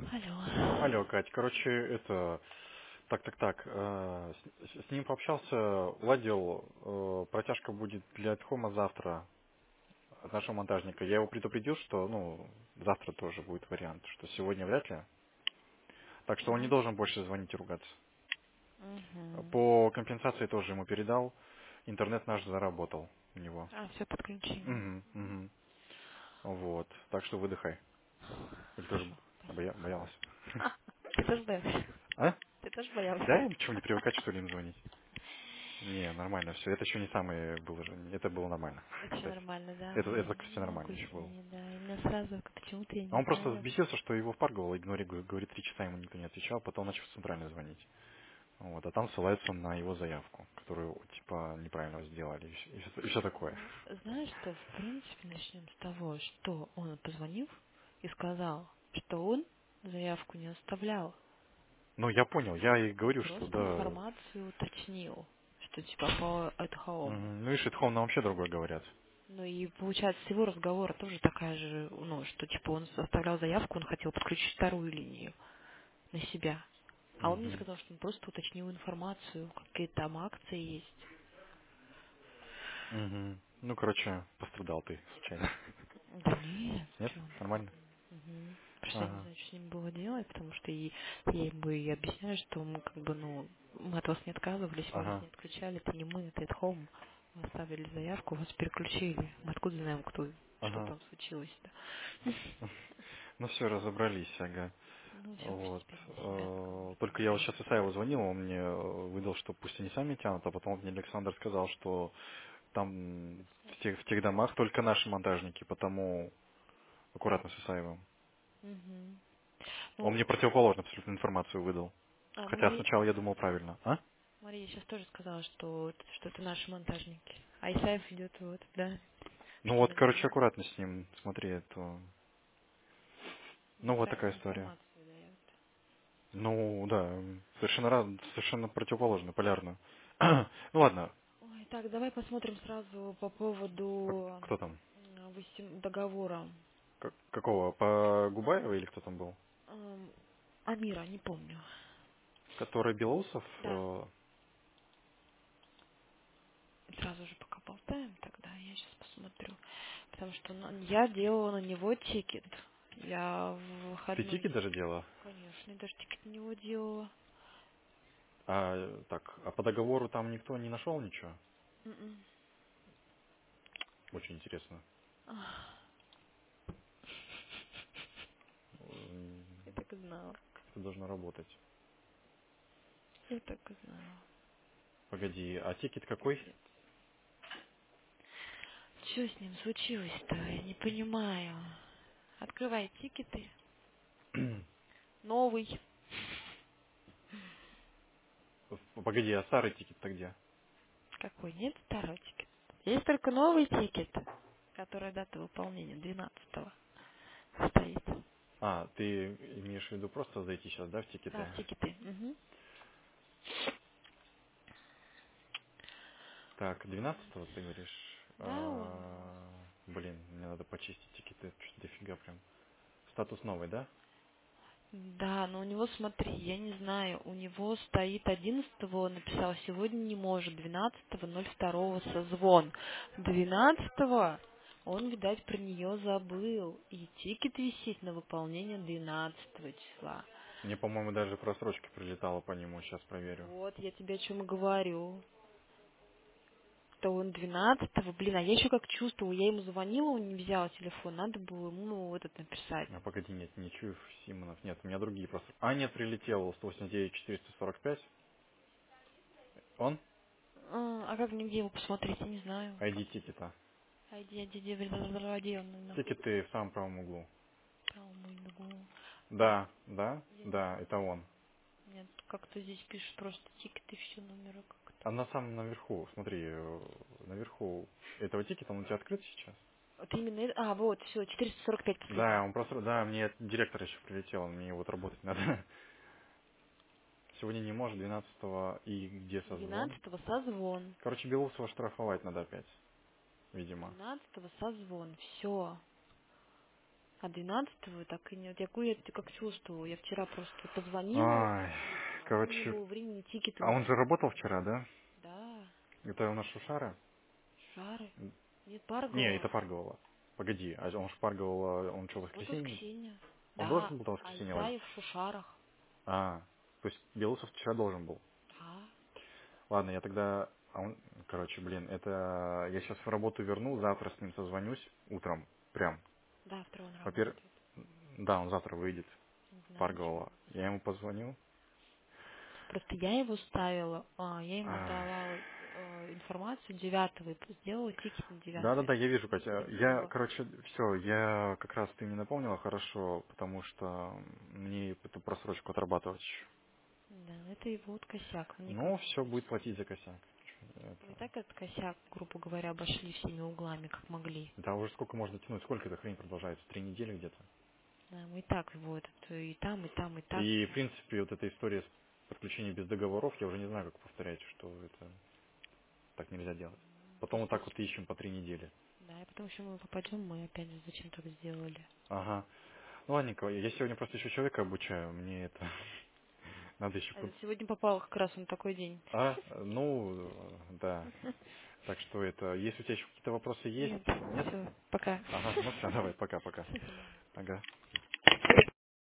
Алло. Алло, Кать, короче, это... Так. С ним пообщался, уладил, протяжка будет для Эдхома завтра от нашего монтажника. Я его предупредил, что, завтра тоже будет вариант, что сегодня вряд ли. Так что он не Мгм. должен больше звонить и ругаться. Мгм. По компенсации тоже ему передал. Интернет наш заработал у него. А, все подключили. Угу. Вот. Так что выдыхай. Или тоже Хорошо. боялась? Ты тоже боялся? А? Ты тоже Да, боялся? им чего не привыкать, что ли, им звонить? Не, нормально все. Это еще не самое было же. Это было нормально, Это еще кстати. нормально, да? Это, Блин, кстати, не нормально могу еще с было. ними, да. Именно сразу, почему-то я А не он просто знаю. взбесился, что его впарговало, говорит, 3 часа ему никто не отвечал, потом начал центрально звонить. Вот, а там ссылается на его заявку, которую, типа, неправильно сделали, и все такое. Ну, знаешь что, в принципе, начнем с того, что он позвонил и сказал, что он заявку не оставлял. Ну, я понял, я и Он говорю, что просто да. информацию уточнил, что типа по at home. Ну, видишь, Эдхом нам вообще другое говорят. Ну и получается, с его разговора тоже такая же, ну, что типа он составлял заявку, он хотел подключить вторую линию на себя. А он мне Мгм. сказал, что он просто уточнил информацию, какие там акции есть. Мгм. Ну, короче, пострадал ты случайно. Да нет, Нет? что он как Нормально? бы. Угу. Просто я не Ага. знаю, что с ним было делать, потому что и я ему и объясняю, что мы как бы, ну, мы от вас не отказывались, мы вас Ага. не отключали, это не мы, это at home. Мы оставили заявку, вас переключили. Мы откуда знаем, кто, что Ага. там случилось-то? Ну все, разобрались, ага. Ну, все, пусть Вот. теперь на себя Только я вот разговаривают. сейчас Исаеву звонил, он мне выдал, что пусть они сами тянут, а потом вот мне Александр сказал, что там в тех домах только наши монтажники, потому аккуратно с Исаевым. Угу. Он Ну, мне противоположную абсолютно информацию выдал. ну Хотя сначала я думал правильно. А? Мария сейчас тоже сказала, что это наши монтажники. А Исаев идет вот, да, Ну что вот, на короче, него аккуратно с ним, смотри, это... Ну вот такая неправильную история. информацию дает. Ну да, совершенно противоположно, полярно. Ну ладно, Ой, так, давай посмотрим сразу по поводу кто там? договора. Какого? По Губаева или кто там был? Амира, не помню. Который Белоусов? Да. Сразу же пока болтаем, тогда я сейчас посмотрю. Потому что я делала на него тикет. Я в Ты выходной, тикет даже делала? конечно, я даже тикет на него делала. А по договору там никто не нашел ничего? М-м. Очень интересно. Ах, М, я так и знала. Как это должно работать? Я так и знала. Погоди, а тикет какой? Пипец. Что с ним случилось-то? Я не понимаю. Открывай тикеты. Новый. Погоди, а старый тикет-то где? Какой? Нет старого тикета. Есть только новый тикет, который дата выполнения 12-го стоит. А, ты имеешь в виду просто зайти сейчас, да, в Да, тикеты? в тикеты. Угу. Так, 12-го ты говоришь? Да, он у него. Блин, мне надо почистить тикеты, что-то дофига прям. Статус новый, да? Да, но у него, смотри, я не знаю, у него стоит 11-го, он написал, сегодня не может, 12-го, 02-го созвон. 12-го он, видать, про нее забыл, и тикет висит на выполнение 12-го числа. Мне, по-моему, даже просрочка прилетала по нему, сейчас проверю. Вот, я тебе о чем и говорю. То он 12-го, блин, а я еще как чувствовала, я ему звонила, он не взял телефон, надо было ему, ну, этот написать. А погоди, нет, не Чуев, Симонов, нет, у меня другие просто. А, нет, прилетел 189-445. Он? А как мне где его посмотреть, я не знаю. ID Как? тикета. Иди, он на Тикеты в самом правом углу. правом углу. А, я не Да, это он. нет, как-то здесь пишут просто тикеты, все номера как-то. А на самом наверху, смотри, наверху этого тикета, он у тебя открыт сейчас? Вот именно вот, все, 445 Да, последний. он просто, да, мне директор еще прилетел, мне вот работать надо. Сегодня не может, 12-го, и где созвон? 12-го созвон. Короче, Белусова штрафовать надо опять, видимо. 12-го созвон, все. А 12-го так и нет. Я как чувствовала. Я вчера просто позвонила, Ай, а у короче, него времени тикеты а он уже. же работал вчера, да? Да, Это у нас Шушара? шары. Нет, Не, это Паргова. Парговала. Погоди, а он Шпарговал, он что, в Суббота, воскресенье? воскресенье. Он Да, должен был до а воскресенья ладить? Исаев в Шушарах. А, то есть Белусов вчера должен был. Да, Ладно, я тогда... короче, блин, это... Я сейчас в работу верну, завтра с ним созвонюсь утром. Прям. да, второй он Во-первых, работает. да, он завтра выйдет. Не знаю, зачем он Парговала. Я ему звонит. позвоню. Просто я его ставила, я ему Ай. давала информацию 9-го и сделала тикет на 9-е. Да-да-да, я вижу, И Катя. Я, 10-го. короче, все, я как раз ты мне напомнила хорошо, потому что мне эту просрочку отрабатывать еще. Да, это его вот косяк, он никак Ну, не все будет хочет. платить за косяк. Мы и Это... так этот косяк, грубо говоря, обошли всеми углами, как могли. Да уже сколько можно тянуть, сколько эта хрень продолжается? 3 недели где-то. Да, мы и так его и там, и там, и так. И, в принципе, вот эта история с подключением без договоров, я уже не знаю, как повторять, что это так нельзя делать. Потом вот так вот Достаточно. ищем по 3 недели. Да, и потом еще мы попадем, мы опять же зачем так сделали. Ага. Ну, ладненько, я сегодня просто еще человека обучаю, мне это надо еще... Это сегодня попал как раз он такой день. А, ну, да. Так что это, если у тебя еще какие-то вопросы есть, Нет, нет? все, пока. Ага, ну все, давай, пока-пока. Ага.